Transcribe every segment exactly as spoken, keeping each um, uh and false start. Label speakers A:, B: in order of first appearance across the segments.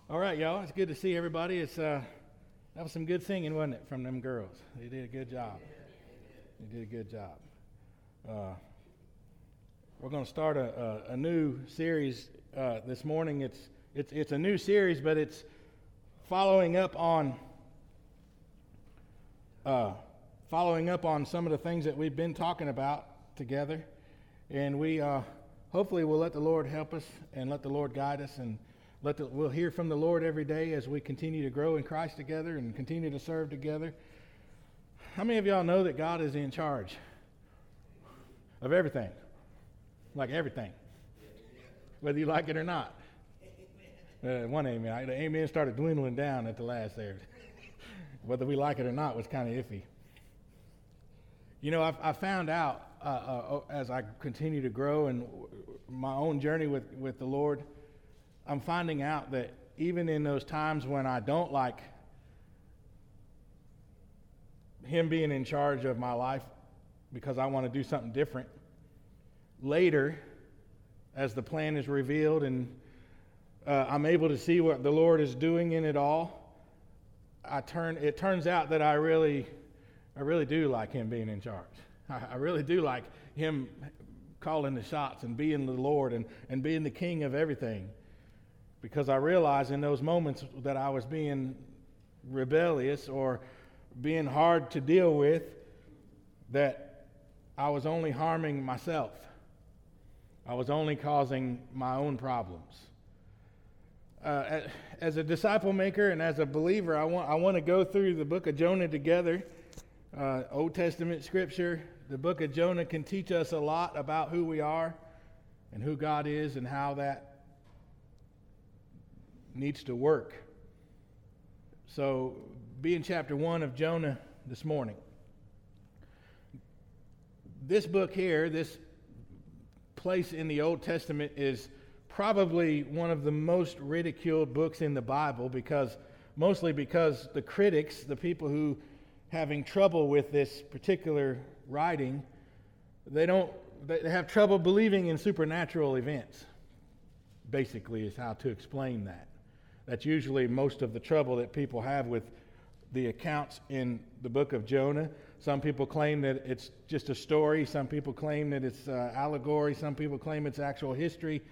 A: All right, y'all. It's good to see everybody. It's uh, that was some good singing, wasn't it, from them girls? They did a good job. They did a good job. Uh, we're going to start a, a, a new series uh, this morning. It's it's it's a new series, but it's following up on uh, following up on some of the things that we've been talking about together, and we uh, hopefully will let the Lord help us and let the Lord guide us, and let the, we'll hear from the Lord every day as we continue to grow in Christ together and continue to serve together. How many of y'all know that God is in charge of everything? Like everything. Whether you like it or not. Uh, one amen. The amen started dwindling down at the last there. Whether we like it or not was kind of iffy. You know, I've, I found out uh, uh, as I continue to grow in my own journey with, with the Lord, I'm finding out that even in those times when I don't like Him being in charge of my life because I want to do something different, later, as the plan is revealed and uh, I'm able to see what the Lord is doing in it all, I turn. It turns out that I really, I really do like Him being in charge. I, I really do like Him calling the shots and being the Lord and, and being the King of everything. Because I realized in those moments that I was being rebellious or being hard to deal with, that I was only harming myself. I was only causing my own problems. Uh, as a disciple maker and as a believer, I want I want to go through the book of Jonah together. Uh, Old Testament scripture. The book of Jonah can teach us a lot about who we are and who God is and how that needs to work. So, be in chapter one of Jonah this morning. This book here, this place in the Old Testament, is probably one of the most ridiculed books in the Bible, because mostly because the critics, the people who having trouble with this particular writing, they don't they have trouble believing in supernatural events. Basically, is how to explain that. That's usually most of the trouble that people have with the accounts in the book of Jonah. Some people claim that it's just a story. Some people claim that it's uh, allegory. Some people claim it's actual history.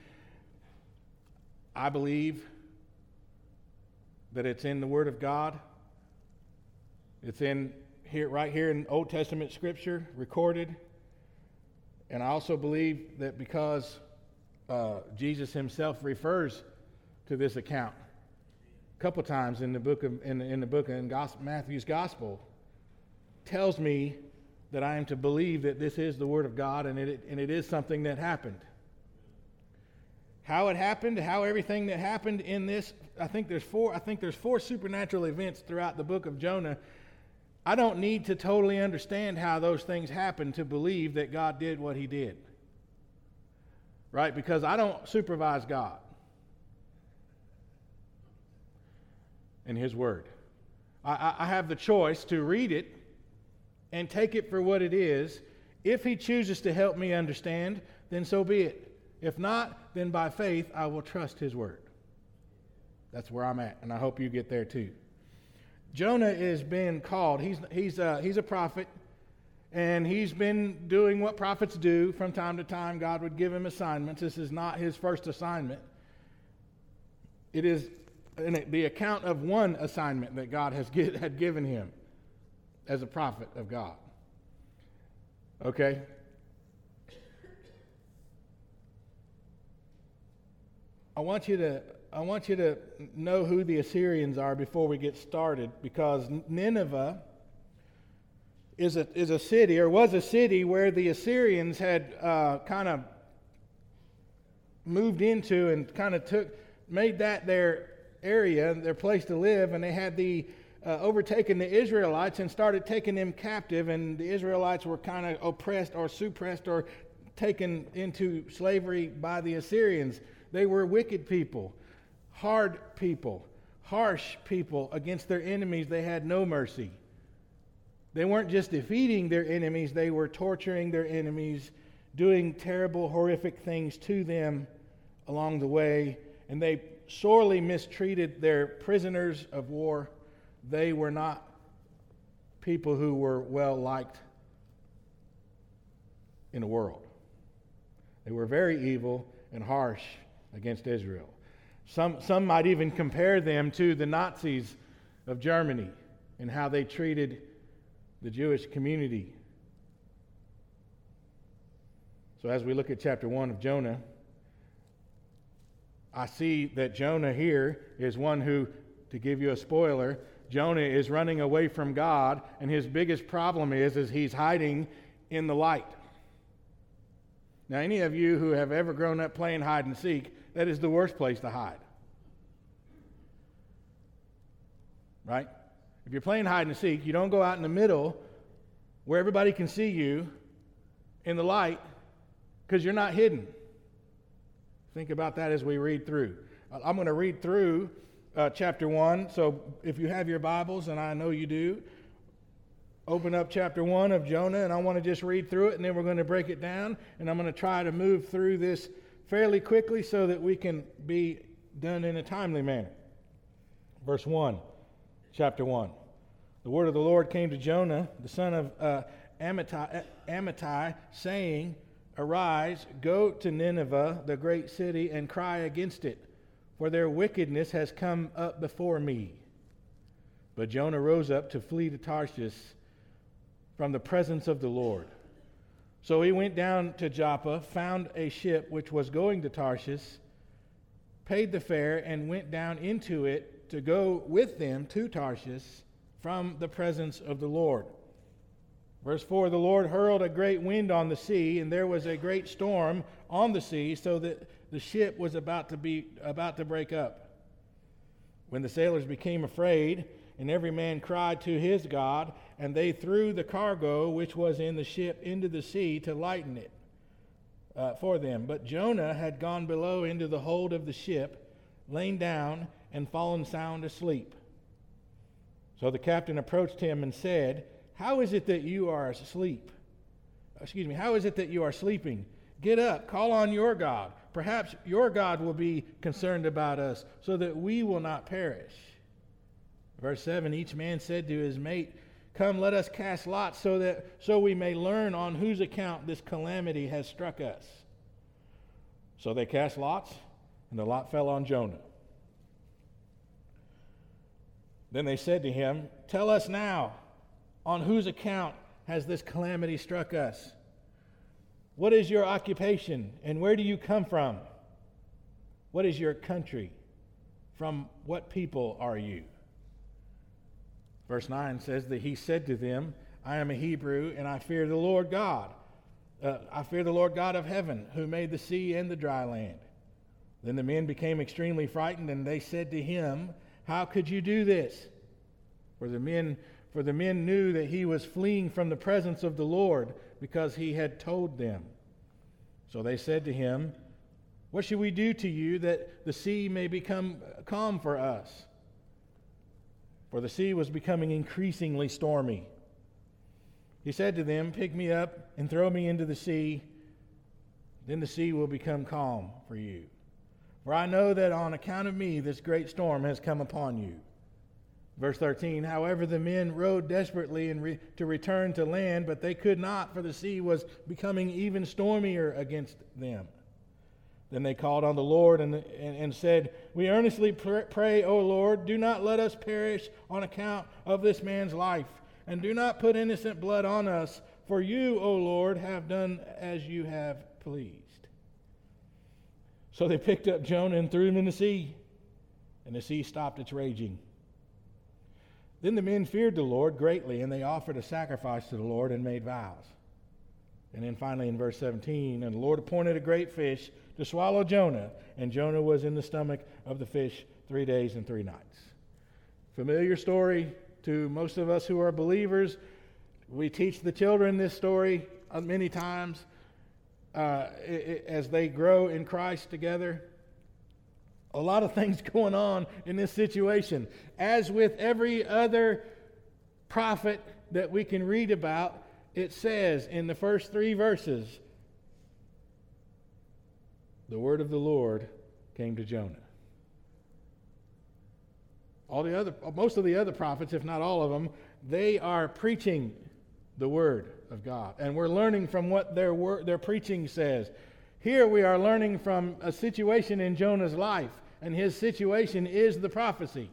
A: I believe that it's in the Word of God. It's in here, right here in Old Testament Scripture, recorded. And I also believe that because uh, Jesus Himself refers to this account a couple times in the book of in, in the book in gospel, Matthew's Gospel, tells me that I am to believe that this is the Word of God and it and it is something that happened. How it happened, how everything that happened in this, I think there's four. I think there's four supernatural events throughout the book of Jonah. I don't need to totally understand how those things happened to believe that God did what He did. Right? Because I don't supervise God in His Word. I, I have the choice to read it and take it for what it is. If He chooses to help me understand, then so be it. If not, then by faith I will trust His Word. That's where I'm at, and I hope you get there too. Jonah is being called. He's he's uh, he's a prophet, and he's been doing what prophets do from time to time. God would give him assignments. This is not his first assignment. It is the account of one assignment that God has get, had given him as a prophet of God. Okay? I want you to I want you to know who the Assyrians are before we get started, because Nineveh is a is a city, or was a city, where the Assyrians had uh, kind of moved into and kind of took made that their area, their place to live, and they had the uh, overtaken the Israelites and started taking them captive, and the Israelites were kind of oppressed or suppressed or taken into slavery by the Assyrians. They were wicked people, hard people, harsh people against their enemies. They had no mercy. They weren't just defeating their enemies, they were torturing their enemies, doing terrible, horrific things to them along the way, and they sorely mistreated their prisoners of war. They were not people who were well liked in the world. They were very evil and harsh against Israel. Some, some might even compare them to the Nazis of Germany and how they treated the Jewish community. So as we look at chapter one of Jonah, I see that Jonah here is one who, to give you a spoiler, Jonah is running away from God, and his biggest problem is, is he's hiding in the light. Now, any of you who have ever grown up playing hide and seek, that is the worst place to hide. Right? If you're playing hide and seek, you don't go out in the middle where everybody can see you in the light because you're not hidden. Think about that as we read through. I'm going to read through uh, chapter one. So if you have your Bibles, and I know you do, open up chapter one of Jonah, and I want to just read through it, and then we're going to break it down, and I'm going to try to move through this fairly quickly so that we can be done in a timely manner. Verse one, chapter one. The word of the Lord came to Jonah, the son of uh, Amittai, Amittai, saying, Arise, go to Nineveh, the great city, and cry against it, for their wickedness has come up before me. But Jonah rose up to flee to Tarshish from the presence of the Lord. So he went down to Joppa, found a ship which was going to Tarshish, paid the fare, and went down into it to go with them to Tarshish from the presence of the Lord. Verse four, the Lord hurled a great wind on the sea, and there was a great storm on the sea, so that the ship was about to be about to break up. When the sailors became afraid, and every man cried to his God, and they threw the cargo which was in the ship into the sea to lighten it uh, for them. But Jonah had gone below into the hold of the ship, lain down, and fallen sound asleep. So the captain approached him and said, How is it that you are asleep? Excuse me, how is it that you are sleeping? Get up, call on your God. Perhaps your God will be concerned about us, so that we will not perish. Verse seven, each man said to his mate, Come, let us cast lots, so that so we may learn on whose account this calamity has struck us. So they cast lots, and the lot fell on Jonah. Then they said to him, Tell us now, on whose account has this calamity struck us? What is your occupation, and where do you come from? What is your country? From what people are you? Verse nine says that he said to them, I am a Hebrew, and I fear the Lord God. Uh, I fear the Lord God of heaven, who made the sea and the dry land. Then the men became extremely frightened, and they said to him, How could you do this? For the men, for the men knew that he was fleeing from the presence of the Lord, because he had told them. So they said to him, What should we do to you that the sea may become calm for us? For the sea was becoming increasingly stormy. He said to them, Pick me up and throw me into the sea. Then the sea will become calm for you. For I know that on account of me this great storm has come upon you. Verse thirteen, However, the men rowed desperately in re- to return to land, but they could not, for the sea was becoming even stormier against them. Then they called on the Lord and, and, and said, We earnestly pr- pray, O Lord, do not let us perish on account of this man's life, and do not put innocent blood on us, for you, O Lord, have done as you have pleased. So they picked up Jonah and threw him in the sea, and the sea stopped its raging. Then the men feared the Lord greatly, and they offered a sacrifice to the Lord and made vows. And then finally in verse seventeen, And the Lord appointed a great fish to swallow Jonah, and Jonah was in the stomach of the fish three days and three nights. Familiar story to most of us who are believers. We teach the children this story many times uh, as they grow in Christ together. A lot of things going on in this situation. As with every other prophet that we can read about, it says in the first three verses, the word of the Lord came to Jonah. all the other, most of the other prophets, if not all of them, they are preaching the word of God. And we're learning from what their word, their preaching says. Here we are learning from a situation in Jonah's life, and his situation is the prophecy,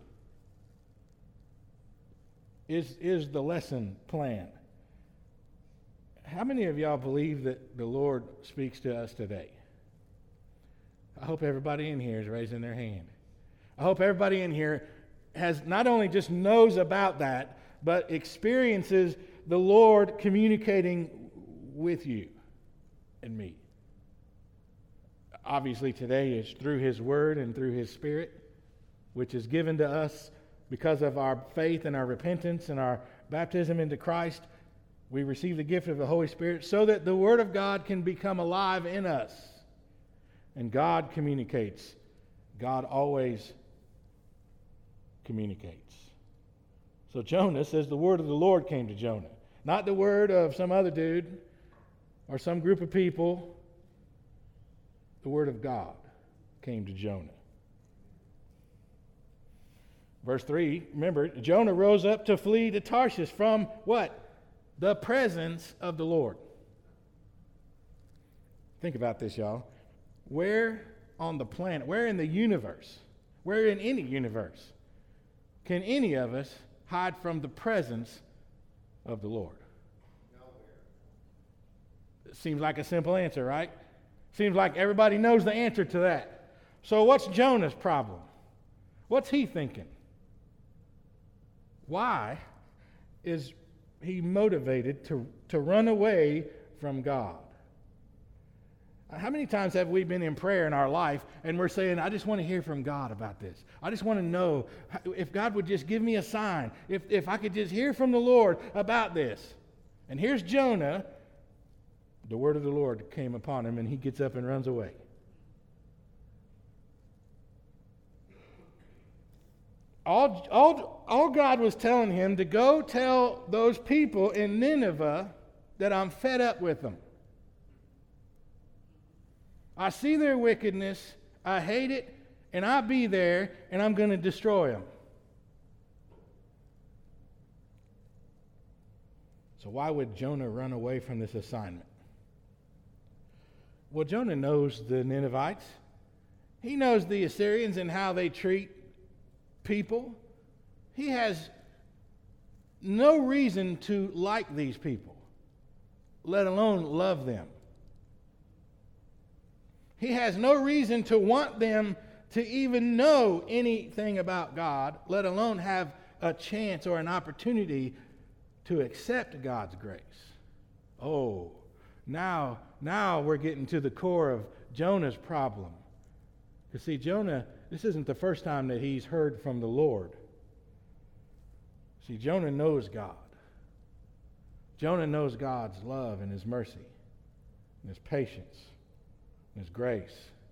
A: is, is the lesson plan. How many of y'all believe that the Lord speaks to us today? I hope everybody in here is raising their hand. I hope everybody in here has not only just knows about that, but experiences the Lord communicating with you and me. Obviously today is through His Word and through His Spirit, which is given to us because of our faith and our repentance and our baptism into Christ. We receive the gift of the Holy Spirit so that the Word of God can become alive in us. And God communicates. God always communicates. So Jonah says the word of the Lord came to Jonah. Not the word of some other dude or some group of people. The word of God came to Jonah. Verse three, remember, Jonah rose up to flee to Tarshish from what? The presence of the Lord. Think about this, y'all. Where on the planet, where in the universe, where in any universe, can any of us hide from the presence of the Lord? Nowhere. It seems like a simple answer, right? Seems like everybody knows the answer to that. So what's Jonah's problem? What's he thinking? Why is he motivated to, to run away from God? How many times have we been in prayer in our life and we're saying, I just want to hear from God about this. I just want to know if God would just give me a sign, if, if I could just hear from the Lord about this. And here's Jonah. The word of the Lord came upon him and he gets up and runs away. All, all, all God was telling him to go tell those people in Nineveh that I'm fed up with them. I see their wickedness, I hate it, and I'll be there, and I'm going to destroy them. So why would Jonah run away from this assignment? Well, Jonah knows the Ninevites. He knows the Assyrians and how they treat people. He has no reason to like these people, let alone love them. He has no reason to want them to even know anything about God, let alone have a chance or an opportunity to accept God's grace. Oh, now, now we're getting to the core of Jonah's problem. Because see, Jonah, this isn't the first time that he's heard from the Lord. See, Jonah knows God. Jonah knows God's love and His mercy and His patience. His grace.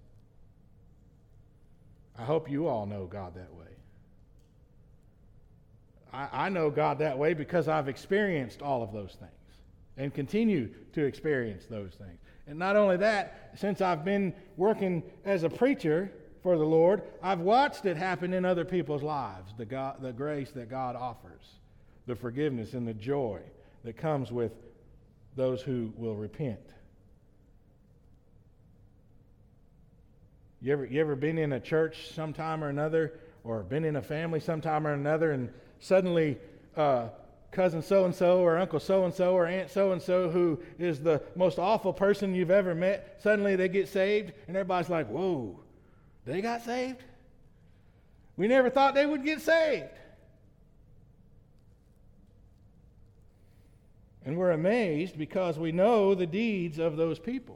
A: I hope you all know God that way. I, I know God that way because I've experienced all of those things and continue to experience those things. And not only that, since I've been working as a preacher for the Lord, I've watched it happen in other people's lives, the, God, the grace that God offers, the forgiveness and the joy that comes with those who will repent. You ever, you ever been in a church sometime or another, or been in a family sometime or another, and suddenly uh, cousin so-and-so or uncle so-and-so or aunt so-and-so, who is the most awful person you've ever met, suddenly they get saved, and everybody's like, whoa, they got saved? We never thought they would get saved. And we're amazed because we know the deeds of those people.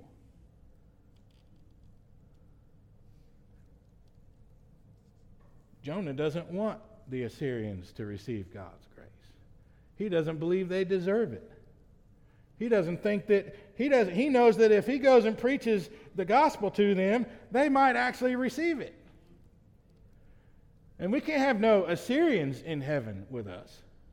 A: Jonah doesn't want the Assyrians to receive God's grace. He doesn't believe they deserve it. He doesn't think that, he doesn't, he knows that if he goes and preaches the gospel to them, they might actually receive it. And we can't have no Assyrians in heaven with us.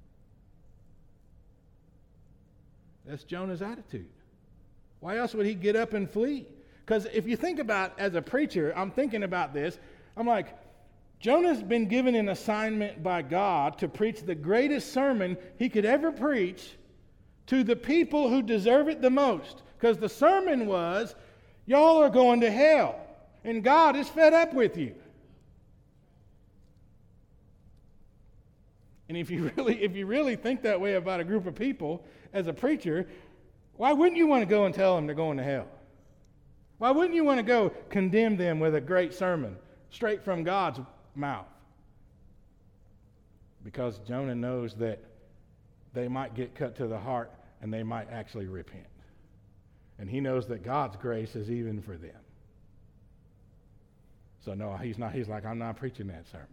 A: That's Jonah's attitude. Why else would he get up and flee? Because if you think about, as a preacher, I'm thinking about this, I'm like, Jonah's been given an assignment by God to preach the greatest sermon he could ever preach to the people who deserve it the most. Because the sermon was, y'all are going to hell, and God is fed up with you. And if you really, if you really think that way about a group of people, as a preacher, why wouldn't you want to go and tell them they're going to hell? Why wouldn't you want to go condemn them with a great sermon straight from God's mouth? Because Jonah knows that they might get cut to the heart and they might actually repent. And he knows that God's grace is even for them. So no, he's not. He's like, I'm not preaching that sermon.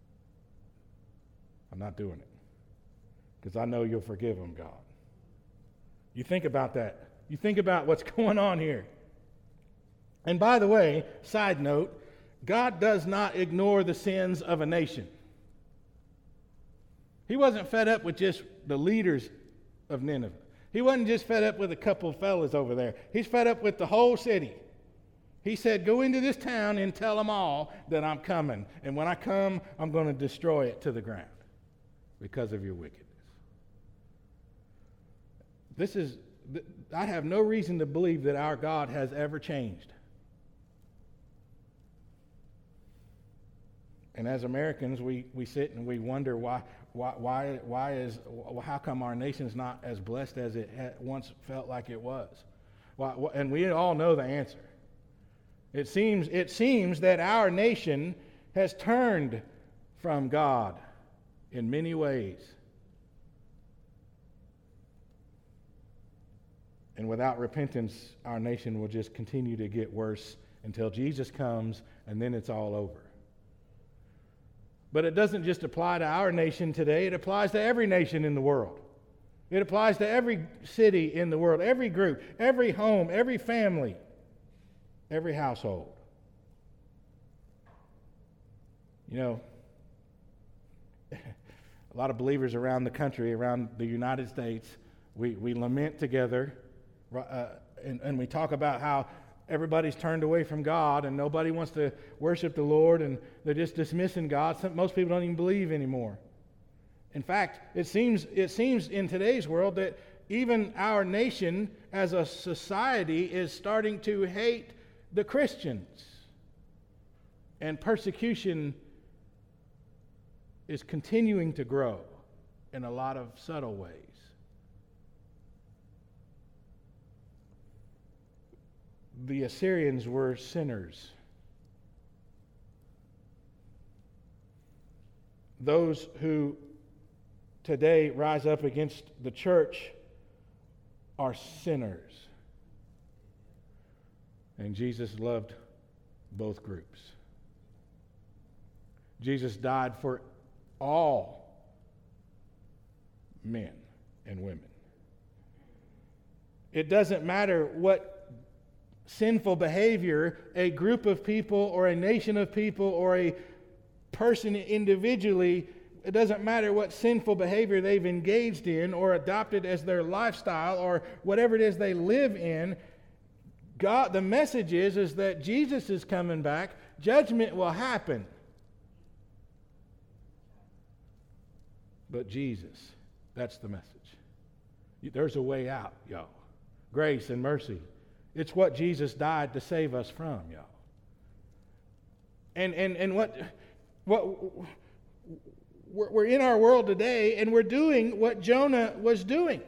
A: I'm not doing it. Because I know you'll forgive them, God. You think about that. You think about what's going on here. And by the way, side note, God does not ignore the sins of a nation. He wasn't fed up with just the leaders of Nineveh. He wasn't just fed up with a couple of fellas over there. He's fed up with the whole city. He said, go into this town and tell them all that I'm coming. And when I come, I'm going to destroy it to the ground because of your wickedness. This is, I have no reason to believe that our God has ever changed. And as Americans, we, we sit and we wonder why, why, why, why is, how come our nation's not as blessed as it had once felt like it was? Why, and we all know the answer. It seems, it seems that our nation has turned from God in many ways. And without repentance, our nation will just continue to get worse until Jesus comes, and then it's all over. But it doesn't just apply to our nation today. It applies to every nation in the world. It applies to every city in the world, every group, every home, every family, every household. You know, a lot of believers around the country, around the United States, we, we lament together, uh, and, and we talk about how everybody's turned away from God and nobody wants to worship the Lord and they're just dismissing God. Some, most people don't even believe anymore. In fact, it seems, it seems in today's world that even our nation as a society is starting to hate the Christians. And persecution is continuing to grow in a lot of subtle ways. The Assyrians were sinners. Those who today rise up against the church are sinners. And Jesus loved both groups. Jesus died for all men and women. It doesn't matter what sinful behavior a group of people or a nation of people or a person individually, it doesn't matter what sinful behavior they've engaged in or adopted as their lifestyle or whatever it is they live in. God, the message is, is that Jesus is coming back. Judgment will happen. But Jesus, that's the message. There's a way out, y'all. Grace and mercy. It's what Jesus died to save us from, y'all. And and and what what we're, we're in our world today, and we're doing what Jonah was doing.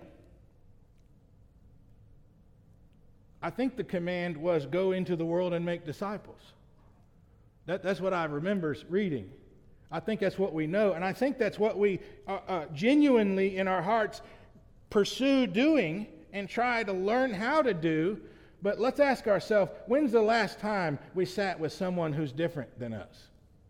A: I think the command was go into the world and make disciples. That, that's what I remember reading. I think that's what we know, and I think that's what we uh, uh, genuinely in our hearts pursue doing and try to learn how to do. But let's ask ourselves, when's the last time we sat with someone who's different than us?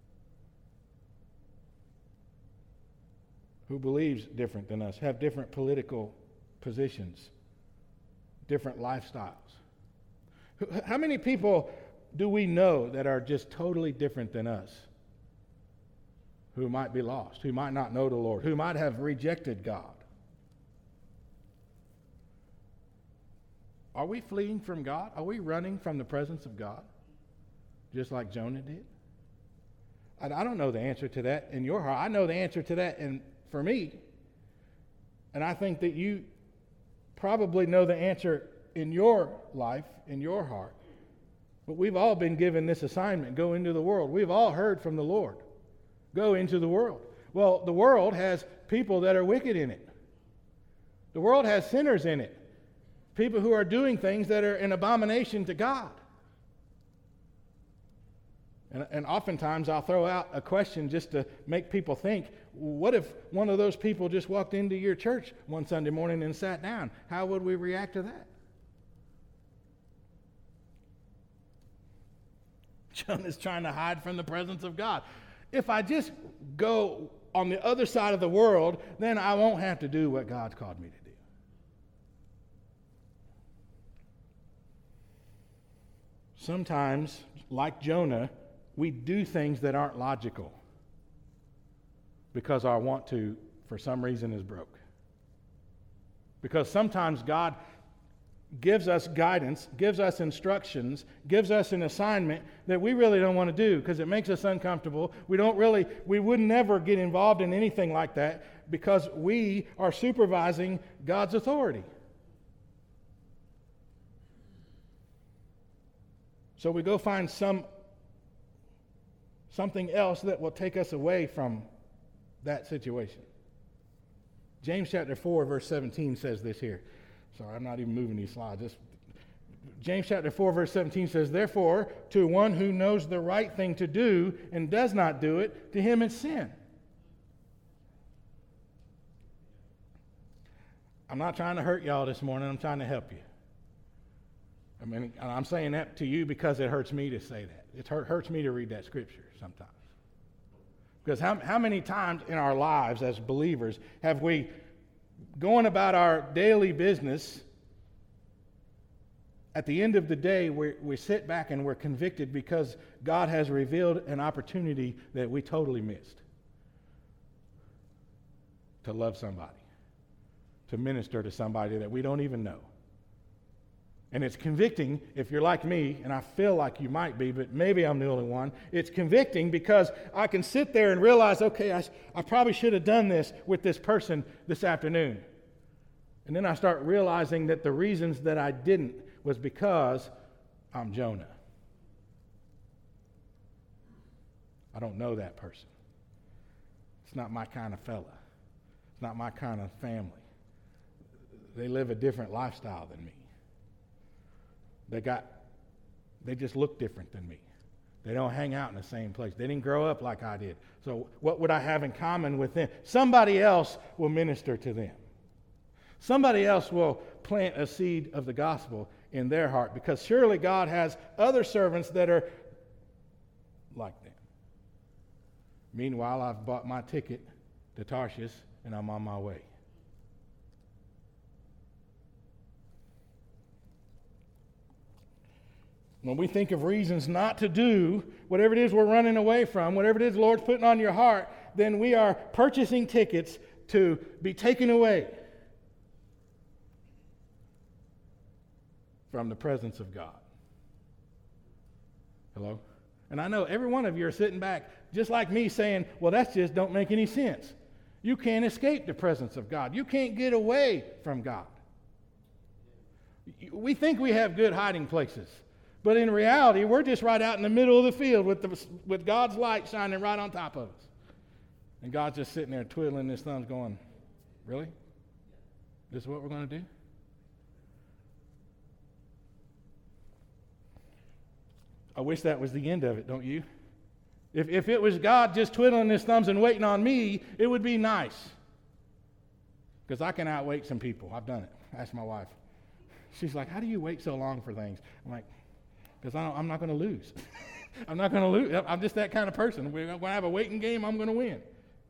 A: Who believes different than us, have different political positions, different lifestyles. How many people do we know that are just totally different than us? Who might be lost, who might not know the Lord, who might have rejected God? Are we fleeing from God? Are we running from the presence of God? Just like Jonah did? I, I don't know the answer to that in your heart. I know the answer to that in, for me. And I think that you probably know the answer in your life, in your heart. But we've all been given this assignment, go into the world. We've all heard from the Lord, go into the world. Well, the world has people that are wicked in it. The world has sinners in it, people who are doing things that are an abomination to God. And, and oftentimes I'll throw out a question just to make people think, what if one of those people just walked into your church one Sunday morning and sat down? How would we react to that? Jonah's trying to hide from the presence of God. If I just go on the other side of the world, then I won't have to do what God's called me to do. Sometimes, like Jonah, we do things that aren't logical because our want to, for some reason, is broke. Because sometimes God gives us guidance, gives us instructions, gives us an assignment that we really don't want to do because it makes us uncomfortable. We don't really, we would never get involved in anything like that because we are supervising God's authority. So we go find some something else that will take us away from that situation. James chapter four, verse seventeen says this here. Sorry, I'm not even moving these slides. Just, James chapter four, verse seventeen says, therefore, to one who knows the right thing to do and does not do it, to him it's sin. I'm not trying to hurt y'all this morning. I'm trying to help you. I mean, I'm saying that to you because it hurts me to say that. It hurt, hurts me to read that scripture sometimes. Because how, how many times in our lives as believers have we going about our daily business, at the end of the day, we we sit back and we're convicted because God has revealed an opportunity that we totally missed to love somebody, to minister to somebody that we don't even know. And it's convicting if you're like me, and I feel like you might be, but maybe I'm the only one. It's convicting because I can sit there and realize, okay, I, I probably should have done this with this person this afternoon. And then I start realizing that the reasons that I didn't was because I'm Jonah. I don't know that person. It's not my kind of fella. It's not my kind of family. They live a different lifestyle than me. They got, they just look different than me. They don't hang out in the same place. They didn't grow up like I did. So what would I have in common with them? Somebody else will minister to them. Somebody else will plant a seed of the gospel in their heart because surely God has other servants that are like them. Meanwhile, I've bought my ticket to Tarshish and I'm on my way. When we think of reasons not to do whatever it is we're running away from, whatever it is the Lord's putting on your heart, then we are purchasing tickets to be taken away from the presence of God. Hello? And I know every one of you are sitting back just like me saying, well, that just don't make any sense. You can't escape the presence of God. You can't get away from God. We think we have good hiding places. But in reality, we're just right out in the middle of the field with, the, with God's light shining right on top of us. And God's just sitting there twiddling his thumbs going, really? This is what we're going to do? I wish that was the end of it, don't you? If, if it was God just twiddling his thumbs and waiting on me, it would be nice. Because I can outwait some people. I've done it. Ask my wife. She's like, how do you wait so long for things? I'm like, because I'm not going to lose. I'm not going to lose. I'm just that kind of person. When I have a waiting game, I'm going to win.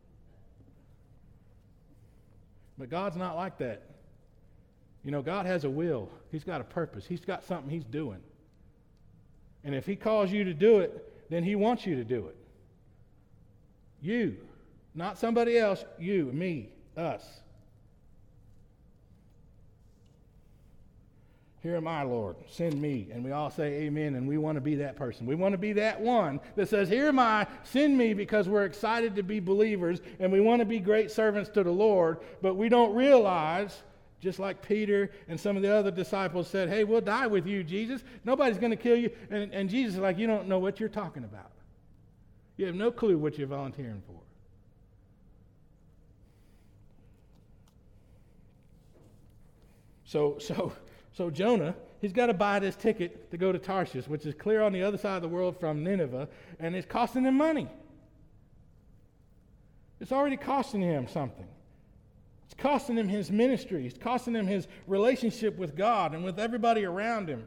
A: But God's not like that. You know, God has a will. He's got a purpose. He's got something he's doing. And if he calls you to do it, then he wants you to do it. You, not somebody else, you, me, us. Here am I, Lord, send me. And we all say amen, and we want to be that person. We want to be that one that says, here am I, send me, because we're excited to be believers, and we want to be great servants to the Lord, but we don't realize, just like Peter and some of the other disciples said, hey, we'll die with you, Jesus. Nobody's going to kill you. And, and Jesus is like, you don't know what you're talking about. You have no clue what you're volunteering for. So, so... So Jonah, he's got to buy this ticket to go to Tarshish, which is clear on the other side of the world from Nineveh, and it's costing him money. It's already costing him something. It's costing him his ministry. It's costing him his relationship with God and with everybody around him.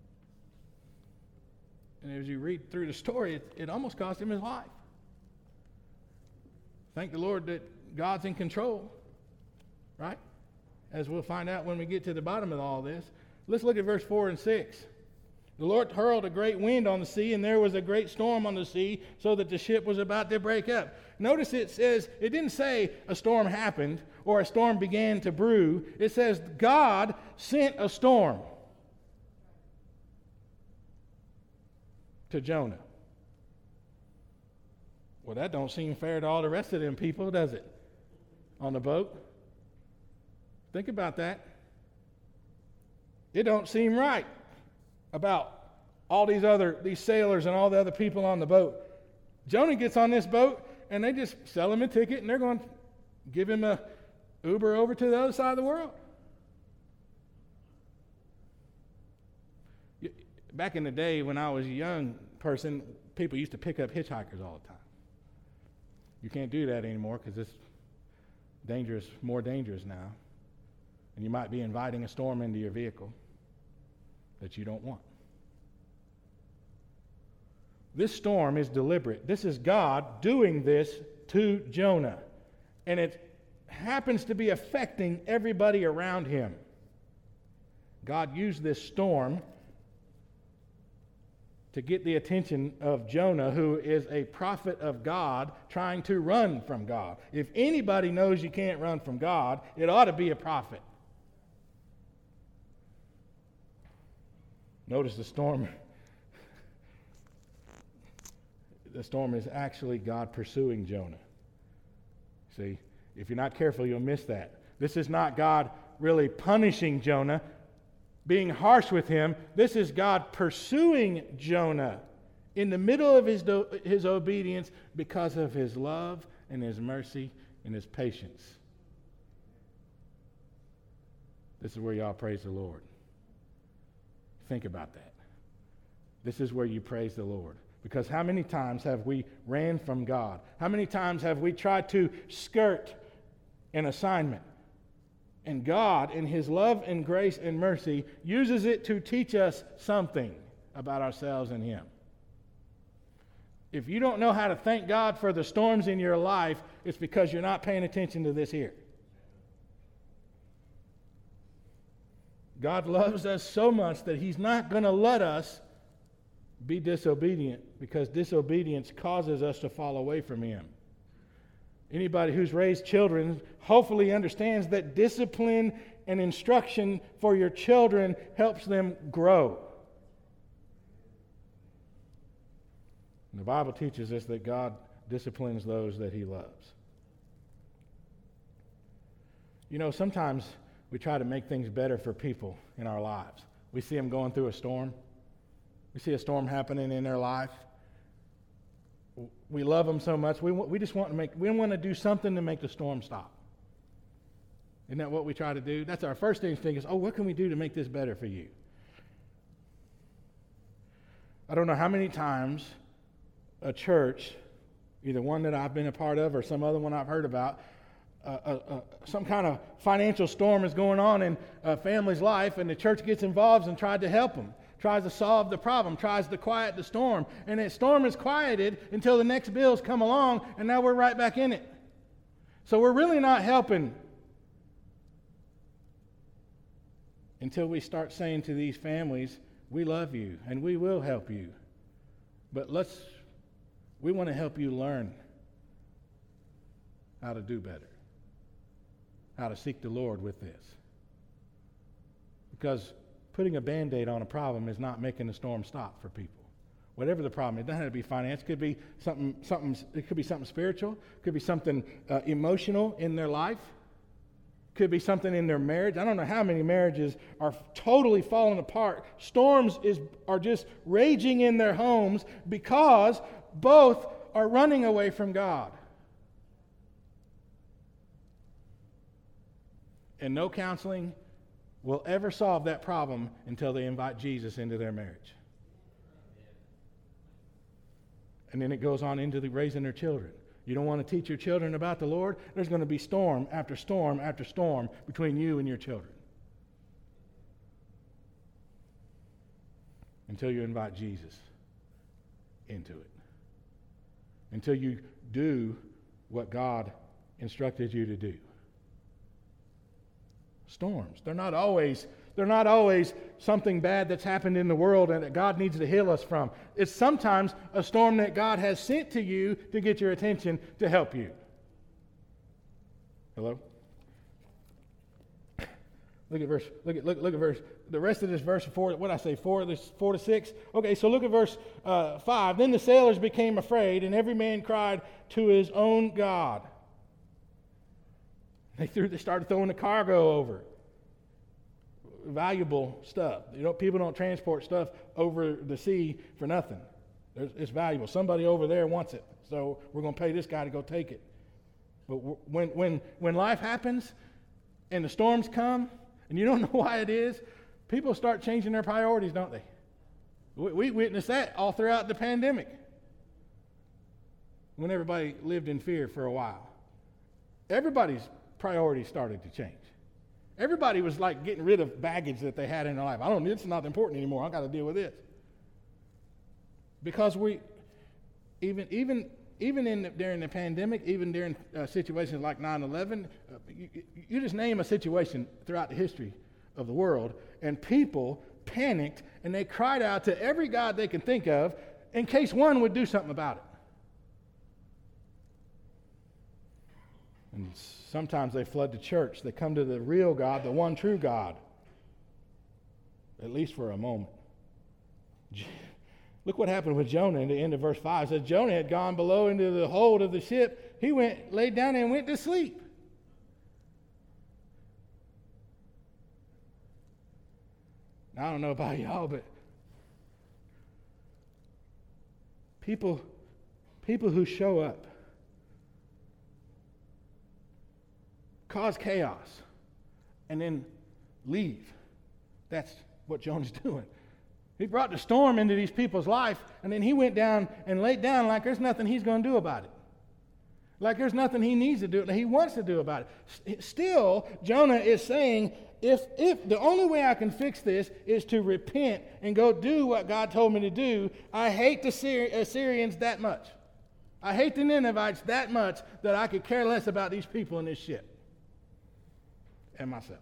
A: And as you read through the story, it, it almost cost him his life. Thank the Lord that God's in control, right? As we'll find out when we get to the bottom of all this. Let's look at verse four and six. The Lord hurled a great wind on the sea, and there was a great storm on the sea, so that the ship was about to break up. Notice it says, it didn't say a storm happened or a storm began to brew. It says God sent a storm to Jonah. Well, that don't seem fair to all the rest of them people, does it? On the boat. Think about that. It don't seem right about all these other, these sailors and all the other people on the boat. Jonah gets on this boat, and they just sell him a ticket, and they're going to give him a Uber over to the other side of the world. Back in the day when I was a young person, people used to pick up hitchhikers all the time. You can't do that anymore because it's dangerous, more dangerous now. And you might be inviting a storm into your vehicle that you don't want. This storm is deliberate. This is God doing this to Jonah. And it happens to be affecting everybody around him. God used this storm to get the attention of Jonah, who is a prophet of God trying to run from God. If anybody knows you can't run from God, it ought to be a prophet. Notice the storm. The storm is actually God pursuing Jonah. See, if you're not careful, you'll miss that. This is not God really punishing Jonah, being harsh with him. This is God pursuing Jonah in the middle of his, do- his obedience because of his love and his mercy and his patience. This is where y'all praise the Lord. Think about that. This is where you praise the Lord. Because how many times have we ran from God? How many times have we tried to skirt an assignment? And God, in his love and grace and mercy, uses it to teach us something about ourselves and him. If you don't know how to thank God for the storms in your life, it's because you're not paying attention to this here. God loves us so much that he's not going to let us be disobedient, because disobedience causes us to fall away from him. Anybody who's raised children hopefully understands that discipline and instruction for your children helps them grow. And the Bible teaches us that God disciplines those that he loves. You know, sometimes we try to make things better for people in our lives. We see them going through a storm. We see a storm happening in their life. We love them so much. We, we just want to make, we want to do something to make the storm stop. Isn't that what we try to do? That's our first instinct is, oh, what can we do to make this better for you? I don't know how many times a church, either one that I've been a part of or some other one I've heard about, Uh, uh, uh, some kind of financial storm is going on in a family's life, and the church gets involved and tries to help them, tries to solve the problem, tries to quiet the storm. And the storm is quieted until the next bills come along, and now we're right back in it. So we're really not helping until we start saying to these families, we love you, and we will help you. But let's, we want to help you learn how to do better. How to seek the Lord with this. Because putting a Band-Aid on a problem is not making the storm stop for people. Whatever the problem, it doesn't have to be finance. It could be something, something. It could be something spiritual. It could be something uh, emotional in their life. It could be something in their marriage. I don't know how many marriages are totally falling apart. Storms is are just raging in their homes because both are running away from God. And no counseling will ever solve that problem until they invite Jesus into their marriage. And then it goes on into the raising their children. You don't want to teach your children about the Lord? There's going to be storm after storm after storm between you and your children. Until you invite Jesus into it. Until you do what God instructed you to do. Storms. They're not always They're not always something bad that's happened in the world and that God needs to heal us from. It's sometimes a storm that God has sent to you to get your attention to help you. Hello? Look at verse, look at look, look at verse, the rest of this verse four, what did I say, four, this four to six? Okay, so look at verse uh, five. Then the sailors became afraid, and every man cried to his own God. They threw they started throwing the cargo over. Valuable stuff. You know, people don't transport stuff over the sea for nothing. There's, it's valuable. Somebody over there wants it, so we're going to pay this guy to go take it. But when when when life happens and the storms come and you don't know why it is, people start changing their priorities, don't they? We, we witnessed that all throughout the pandemic when everybody lived in fear for a while. Everybody's priorities started to change. Everybody was like getting rid of baggage that they had in their life. I don't, it's not important anymore. I got to deal with this. Because we, even even even in the, during the pandemic, even during uh, situations like nine eleven, uh, you, you just name a situation throughout the history of the world, and people panicked and they cried out to every God they can think of in case one would do something about it. And sometimes they flood the church. They come to the real God, the one true God, at least for a moment. Look what happened with Jonah in the end of verse five. It says Jonah had gone below into the hold of the ship. He went, laid down and went to sleep. Now, I don't know about y'all, but people, people who show up cause chaos, and then leave. That's what Jonah's doing. He brought the storm into these people's life, and then he went down and laid down like there's nothing he's going to do about it. Like there's nothing he needs to do, he wants to do about it. Still, Jonah is saying, if if the only way I can fix this is to repent and go do what God told me to do, I hate the Syri- Assyrians that much. I hate the Ninevites that much that I could care less about these people in this ship. And myself.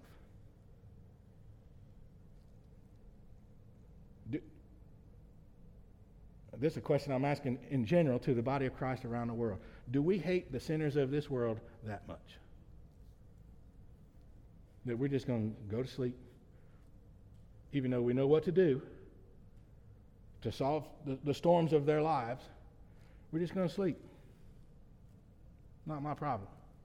A: Do, this is a question I'm asking in general to the body of Christ around the world. Do we hate the sinners of this world that much? That we're just going to go to sleep, even though we know what to do to solve the, the storms of their lives, we're just going to sleep. Not my problem.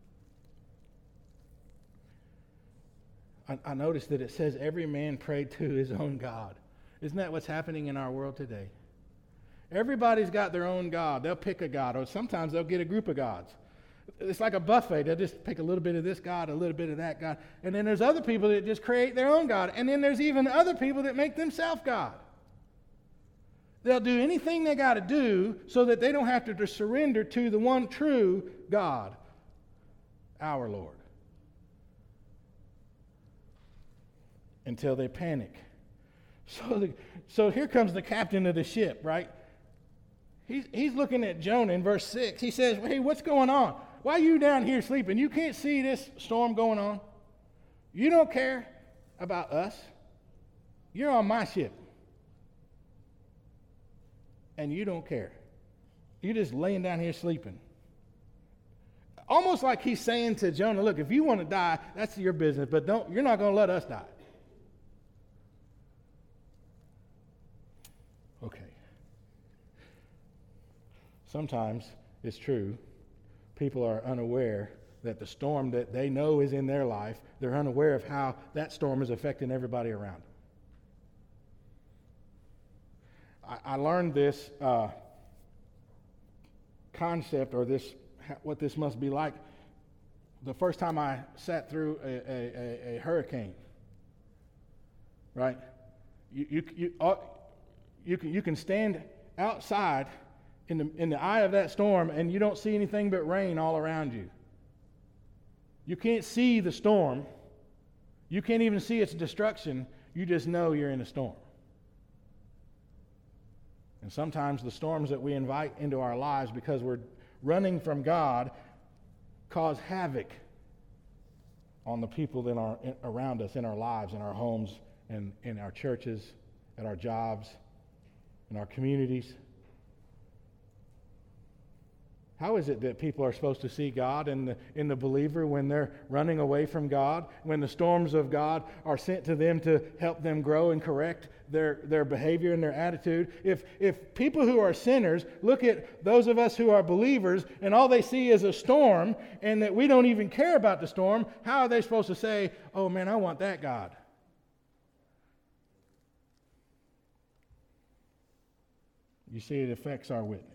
A: I, I noticed that it says every man prayed to his own God. Isn't that what's happening in our world today? Everybody's got their own God. They'll pick a God, or sometimes they'll get a group of gods. It's like a buffet. They'll just pick a little bit of this God, a little bit of that God. And then there's other people that just create their own God. And then there's even other people that make themselves God. They'll do anything they got to do so that they don't have to, to surrender to the one true God, our Lord. Until they panic. So, the, so here comes the captain of the ship, right? He's, he's looking at Jonah in verse six. He says, hey, what's going on? Why are you down here sleeping? You can't see this storm going on. You don't care about us. You're on my ship. And you don't care. You're just laying down here sleeping. Almost like he's saying to Jonah, look, if you want to die, that's your business, but don't, you're not going to let us die. sometimes it's true. People are unaware that the storm that they know is in their life, they're unaware of how that storm is affecting everybody around them. I, I learned this uh, concept, or this, what this must be like, the first time I sat through a, a, a, a hurricane. Right? You you you, uh, you can you can stand outside in the in the eye of that storm, and you don't see anything but rain all around you. You can't see the storm. You can't even see its destruction. You just know you're in a storm. And sometimes the storms that we invite into our lives because we're running from God cause havoc on the people in our in, around us, in our lives, in our homes, and in our churches, at our jobs, in our communities. How is it that people are supposed to see God in the, in the believer when they're running away from God, when the storms of God are sent to them to help them grow and correct their, their behavior and their attitude? If, if people who are sinners look at those of us who are believers and all they see is a storm and that we don't even care about the storm, how are they supposed to say, oh man, I want that God? You see, it affects our witness.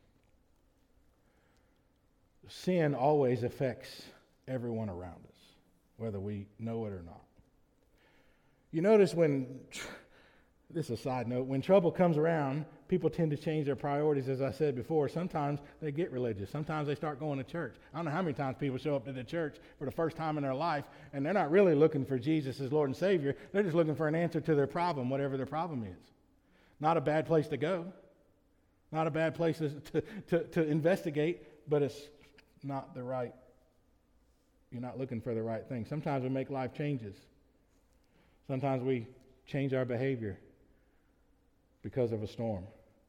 A: Sin always affects everyone around us, whether we know it or not. You notice when, this is a side note, when trouble comes around, people tend to change their priorities, as I said before. Sometimes they get religious. Sometimes they start going to church. I don't know how many times people show up to the church for the first time in their life, and they're not really looking for Jesus as Lord and Savior. They're just looking for an answer to their problem, whatever their problem is. Not a bad place to go. Not a bad place to, to, to, to investigate, but it's not the right, you're not looking for the right thing. Sometimes we make life changes. Sometimes we change our behavior because of a storm.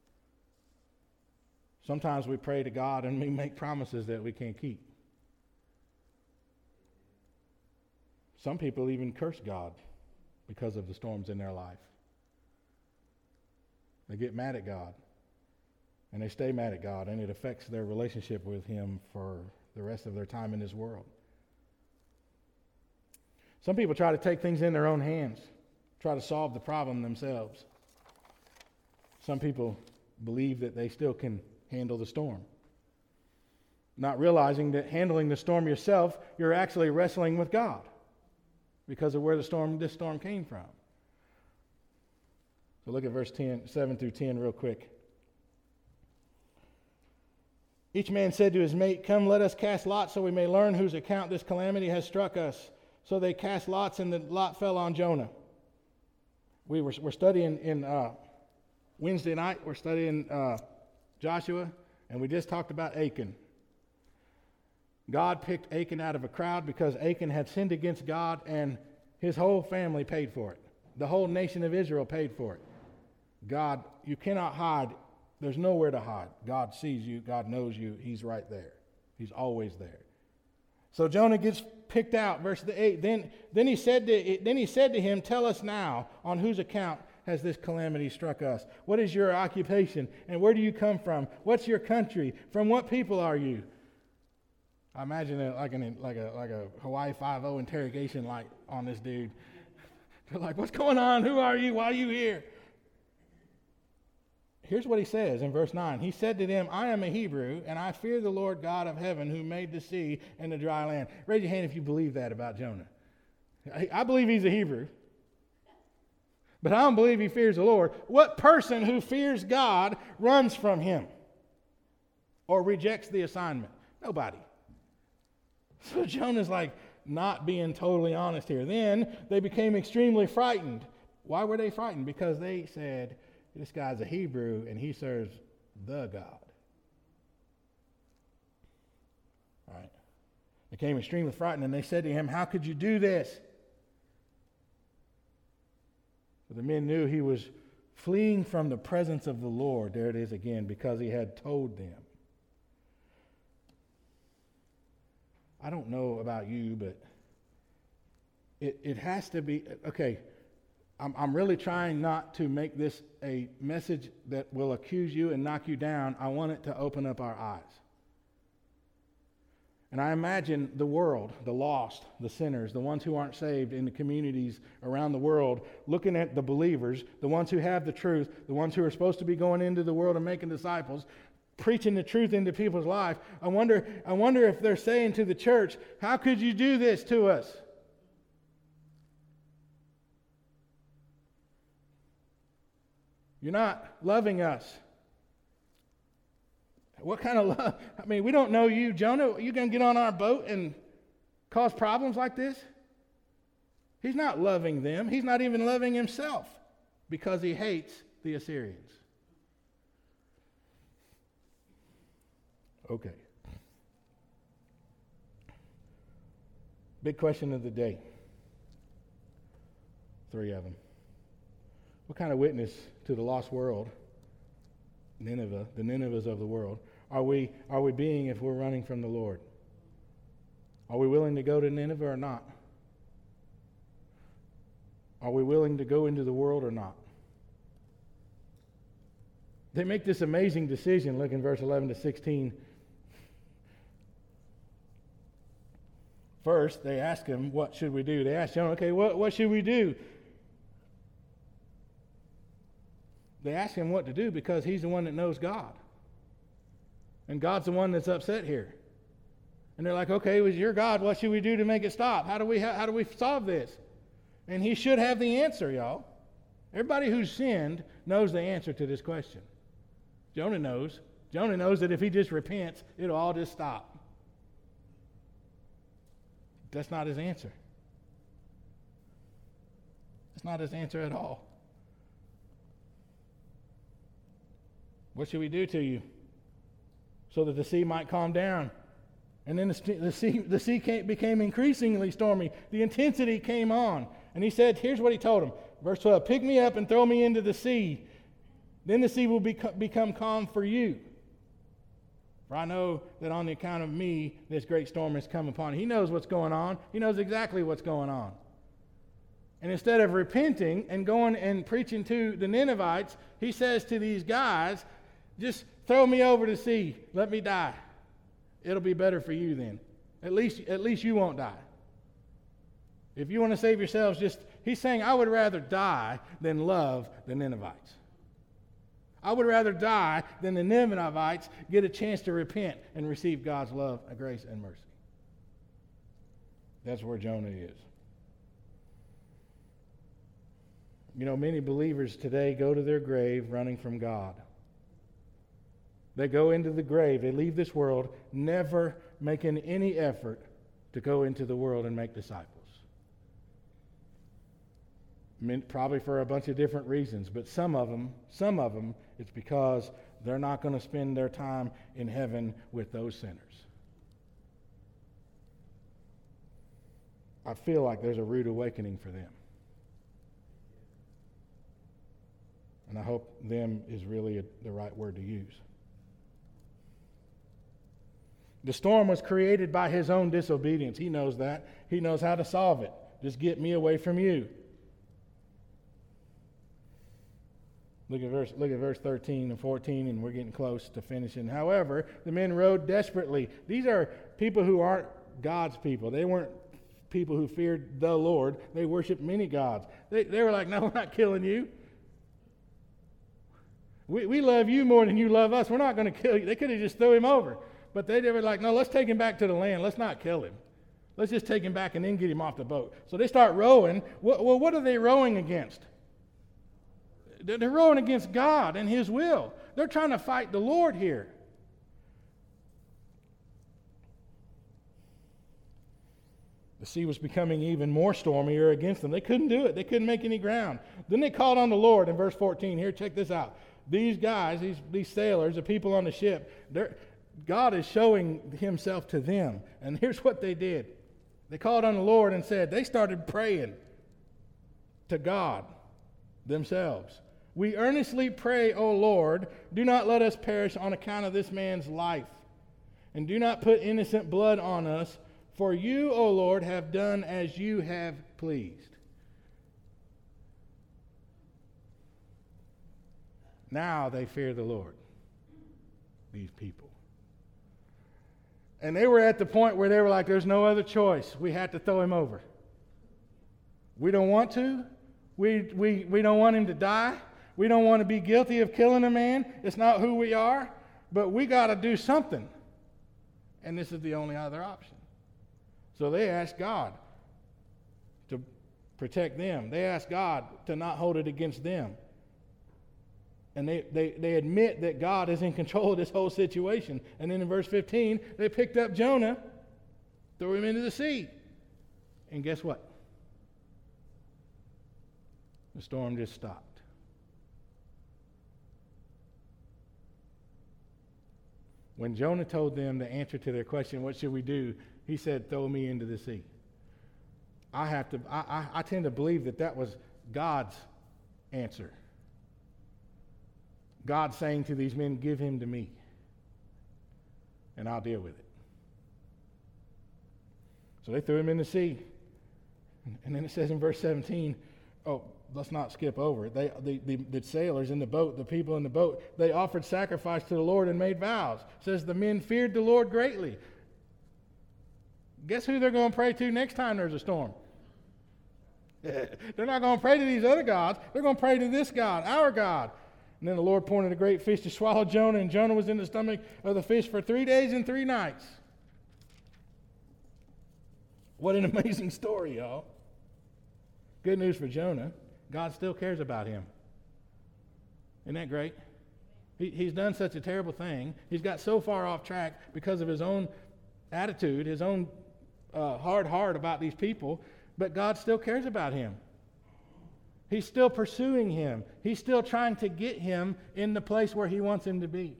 A: Sometimes we pray to God and we make promises that we can't keep. Some people even curse God because of the storms in their life. They get mad at God. And they stay mad at God, and it affects their relationship with Him for the rest of their time in this world. Some people try to take things in their own hands, try to solve the problem themselves. Some people believe that they still can handle the storm, not realizing that handling the storm yourself, you're actually wrestling with God because of where the storm, this storm came from. So look at verse ten, seven through ten real quick. Each man said to his mate, "Come, let us cast lots so we may learn whose account this calamity has struck us." So they cast lots, and the lot fell on Jonah. We were we're studying in uh, Wednesday night. We're studying uh, Joshua, and we just talked about Achan. God picked Achan out of a crowd because Achan had sinned against God, and his whole family paid for it. The whole nation of Israel paid for it. God, you cannot hide. There's nowhere to hide. God sees you. God knows you. He's right there. He's always there. So Jonah gets picked out. Verse eight. Then, then he said to then he said to him, "Tell us now, on whose account has this calamity struck us? What is your occupation, and where do you come from? What's your country? From what people are you?" I imagine it like an like a like a Hawaii Five-O interrogation like on this dude. They're like, "What's going on? Who are you? Why are you here?" Here's what he says in verse nine. He said to them, "I am a Hebrew, and I fear the Lord God of heaven who made the sea and the dry land." Raise your hand if you believe that about Jonah. I believe he's a Hebrew, but I don't believe he fears the Lord. What person who fears God runs from him or rejects the assignment? Nobody. So Jonah's like not being totally honest here. Then they became extremely frightened. Why were they frightened? Because they said, "This guy's a Hebrew, and he serves the God." All right. They became extremely frightened, and they said to him, "How could you do this?" But the men knew he was fleeing from the presence of the Lord. There it is again, because he had told them. I don't know about you, but it, it has to be, okay, I'm, I'm really trying not to make this a message that will accuse you and knock you down. I want it to open up our eyes. And I imagine the world, the lost, the sinners, the ones who aren't saved in the communities around the world, looking at the believers, the ones who have the truth, the ones who are supposed to be going into the world and making disciples, preaching the truth into people's life. I wonder, I wonder if they're saying to the church, how could you do this to us? You're not loving us. What kind of love? I mean, we don't know you, Jonah. You going to get on our boat and cause problems like this? He's not loving them. He's not even loving himself because he hates the Assyrians. Okay. Big question of the day. Three of them. What kind of witness to the lost world, Nineveh, the Ninevehs of the world, are we are we being if we're running from the Lord? Are we willing to go to Nineveh or not? Are we willing to go into the world or not? They make this amazing decision. Look in verse eleven to sixteen. First, they ask him, what should we do? They ask Jonah, okay, what, what should we do? They ask him what to do because he's the one that knows God. And God's the one that's upset here. And they're like, okay, it was your God. What should we do to make it stop? How do we, how do we solve this? And he should have the answer, y'all. Everybody who's sinned knows the answer to this question. Jonah knows. Jonah knows that if he just repents, it'll all just stop. That's not his answer. That's not his answer at all. What should we do to you so that the sea might calm down? And then the, the sea, the sea came, became increasingly stormy. The intensity came on. And he said, here's what he told him. Verse twelve, pick me up and throw me into the sea. Then the sea will bec- become calm for you. For I know that on the account of me, this great storm has come upon you. He knows what's going on. He knows exactly what's going on. And instead of repenting and going and preaching to the Ninevites, he says to these guys, just throw me over the sea. Let me die. It'll be better for you then. At least, at least you won't die. If you want to save yourselves, just, he's saying, I would rather die than love the Ninevites. I would rather die than the Ninevites get a chance to repent and receive God's love, grace, and mercy. That's where Jonah is. You know, many believers today go to their grave running from God. They go into the grave, they leave this world, never making any effort to go into the world and make disciples. I mean, probably for a bunch of different reasons, but some of them, some of them, it's because they're not going to spend their time in heaven with those sinners. I feel like there's a rude awakening for them. And I hope them is really a, the right word to use. The storm was created by his own disobedience. He knows that. He knows how to solve it. Just get me away from you. Look at verse, look at verse thirteen and fourteen, and we're getting close to finishing. However, the men rowed desperately. These are people who aren't God's people. They weren't people who feared the Lord. They worshiped many gods. They, they were like, no, we're not killing you. We, we love you more than you love us. We're not going to kill you. They could have just threw him over. But they, they were like, no, let's take him back to the land. Let's not kill him. Let's just take him back and then get him off the boat. So they start rowing. Well, what are they rowing against? They're rowing against God and his will. They're trying to fight the Lord here. The sea was becoming even more stormier against them. They couldn't do it. They couldn't make any ground. Then they called on the Lord in verse fourteen. Here, check this out. These guys, these, these sailors, the people on the ship, God is showing himself to them. And here's what they did. They called on the Lord and said, they started praying to God themselves. We earnestly pray, O Lord, do not let us perish on account of this man's life, and do not put innocent blood on us, for you, O Lord, have done as you have pleased. Now they fear the Lord, these people. And they were at the point where they were like, there's no other choice. We had to throw him over. We don't want to. We, we, we don't want him to die. We don't want to be guilty of killing a man. It's not who we are. But we got to do something. And this is the only other option. So they asked God to protect them. They asked God to not hold it against them. And they, they, they admit that God is in control of this whole situation. And then in verse fifteen, they picked up Jonah, threw him into the sea. And guess what? The storm just stopped. When Jonah told them the answer to their question, what should we do? He said, throw me into the sea. I have to. I, I, I tend to believe that that was God's answer. God saying to these men, give him to me, and I'll deal with it. So they threw him in the sea. And then it says in verse seventeen, oh, let's not skip over it. They, the, the, the sailors in the boat, the people in the boat, they offered sacrifice to the Lord and made vows. It says the men feared the Lord greatly. Guess who they're going to pray to next time there's a storm? They're not going to pray to these other gods. They're going to pray to this God, our God. And then the Lord pointed a great fish to swallow Jonah, and Jonah was in the stomach of the fish for three days and three nights. What an amazing story, y'all. Good news for Jonah. God still cares about him. Isn't that great? He, he's done such a terrible thing. He's got so far off track because of his own attitude, his own uh, hard heart about these people, but God still cares about him. He's still pursuing him. He's still trying to get him in the place where he wants him to be.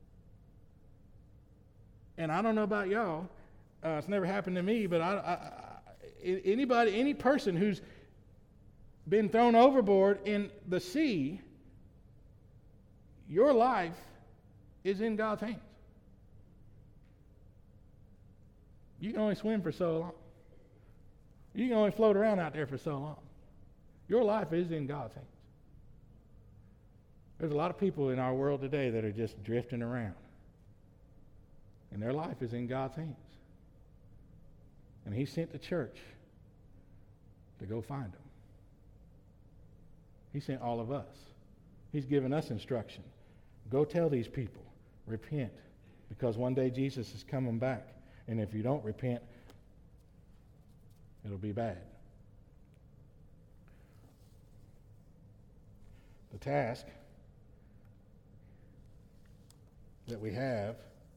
A: And I don't know about y'all. Uh, it's never happened to me, but I, I, I, anybody, any person who's been thrown overboard in the sea, your life is in God's hands. You can only swim for so long. You can only float around out there for so long. Your life is in God's hands. There's a lot of people in our world today that are just drifting around. And their life is in God's hands. And he sent the church to go find them. He sent all of us. He's given us instruction. Go tell these people, repent, because one day Jesus is coming back. And if you don't repent, it'll be bad. The task that we have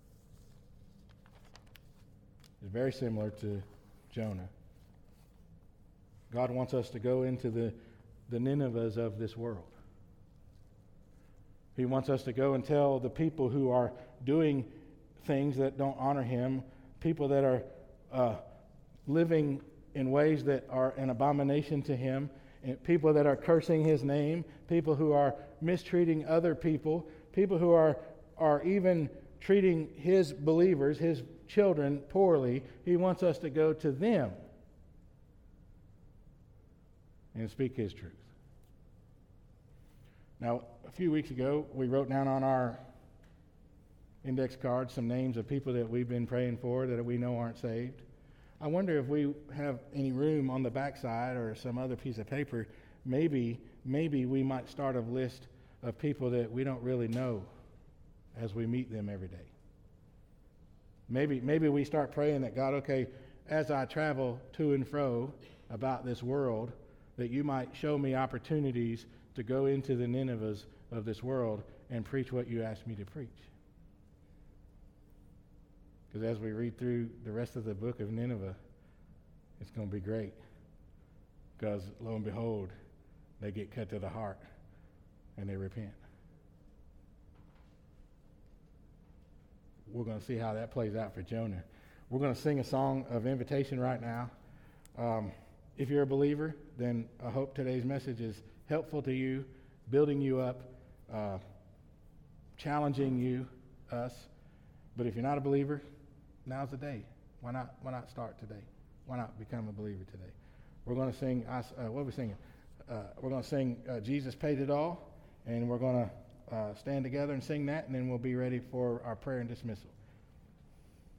A: is very similar to Jonah. God wants us to go into the, the Ninevehs of this world. He wants us to go and tell the people who are doing things that don't honor him, people that are uh, living in ways that are an abomination to him, and people that are cursing his name, people who are mistreating other people, people who are, are even treating his believers, his children, poorly. He wants us to go to them and speak his truth. Now, a few weeks ago, we wrote down on our index card some names of people that we've been praying for that we know aren't saved. I wonder if we have any room on the backside or some other piece of paper, maybe maybe we might start a list of people that we don't really know as we meet them every day. Maybe maybe we start praying that God, okay, as I travel to and fro about this world, that you might show me opportunities to go into the Ninevehs of this world and preach what you asked me to preach. Because as we read through the rest of the book of Nineveh, it's going to be great. Because lo and behold, they get cut to the heart and they repent. We're going to see how that plays out for Jonah. We're going to sing a song of invitation right now. Um, if you're a believer, then I hope today's message is helpful to you, building you up, uh, challenging you, us. But if you're not a believer, now's the day. Why not? Why not start today? Why not become a believer today? We're going to sing. Uh, what are we singing? Uh, we're going to sing. Uh, Jesus paid it all, and we're going uh, stand together and sing that, and then we'll be ready for our prayer and dismissal.